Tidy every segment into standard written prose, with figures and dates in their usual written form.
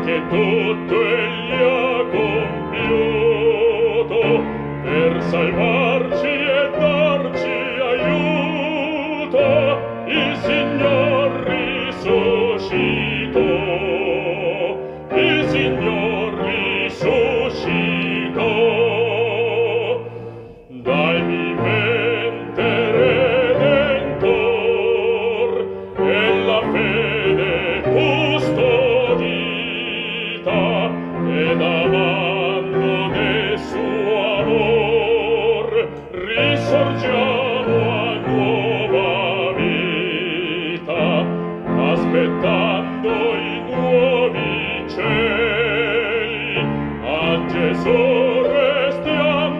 che tutto egli ha compiuto per salvarci e darci aiuto. Il Signor risuscitò, il Signor risuscitò. Dai vivente Redentor e la fede custodita, ed amando del suo amor risorgiamo a nuova vita, aspettando i nuovi cieli. A Gesù restiam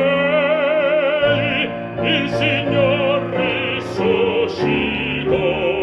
fedeli, il Signor risuscitò.